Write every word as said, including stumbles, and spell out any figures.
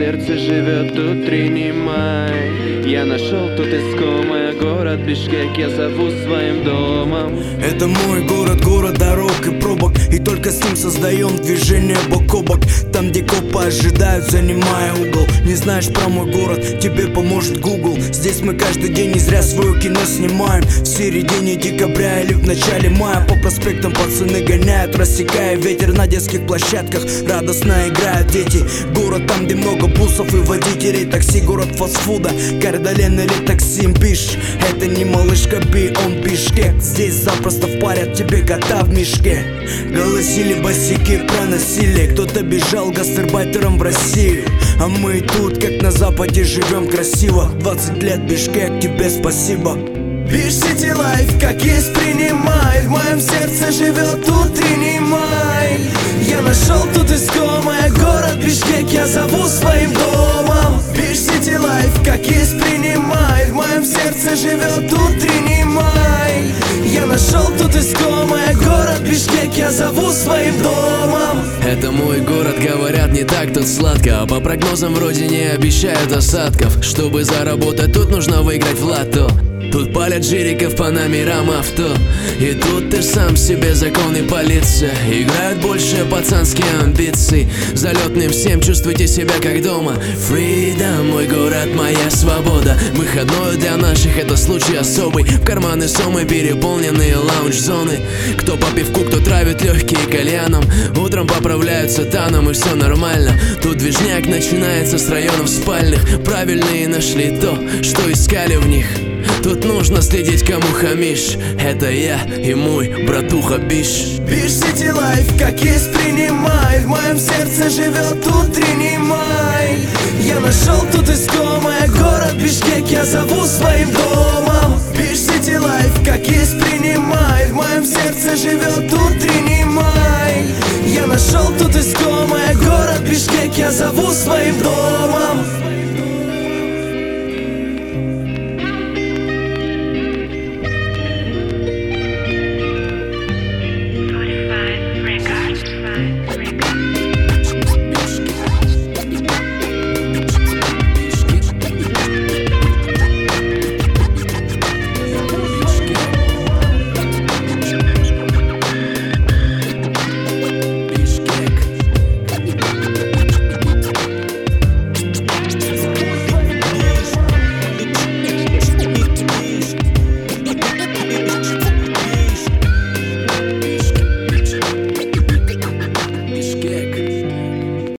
сердце живет утренний май. Я нашел тут искомое, город Бишкек я зову своим домом. Это мой город, город дорог и пробок, и только с ним создаем движение бок о бок. Там, где копы ожидают, занимая угол. Не знаешь про мой город, тебе поможет Google. Здесь мы каждый день не зря свое кино снимаем. В середине декабря или в начале мая по проспектам пацаны гоняют, рассекая ветер на детских площадках. Радостно играют дети. Город там, где много бусов и водителей такси. Город фастфуда, Кардален или Таксим Биш. Это не малышка Би, он Бишкек. Здесь запросто впарят тебе кота в мешке. Голосили босики про насилие. Кто-то бежал гастарбайтером в Россию, а мы тут, как на западе, живем красиво. Двадцать лет Бишкек, тебе спасибо. Биш Сити Лайф, как есть, принимай. В моем сердце живет утренний май. Я нашел тут искомое, город Бишкек я зову своим домом. Биш Сити Лайф, как есть, принимай. В моем сердце живет утренний май. Я нашел тут искомое, город Бишкек я зову своим домом. Это мой город, говорят, не так тут сладко. А по прогнозам вроде не обещают осадков. Чтобы заработать, тут нужно выиграть в лото. Тут палят жириков по номерам авто. И тут ты сам себе закон и полиция. Играют больше пацанские амбиции. Залетным всем чувствуйте себя как дома. Freedom, мой город, моя свобода. Выходной для наших это случай особый. В карманы сомы переполненные лаунж-зоны. Кто по пивку, кто травит легкие кальяном. Утром поправляются таном и все нормально. Тут движняк начинается с районов спальных. Правильные нашли то, что искали в них. Тут нужно следить, кому хамишь. Это я и мой братуха Биш. Биш Сити Лайф, как есть, принимай. В моем сердце живет утренний май. Я нашел тут искомое, город Бишкек я зову своим домом. Биш Сити Лайф, как есть, принимай. В моем сердце живет утренний май. Я нашел тут искомое, город Бишкек я зову своим домом.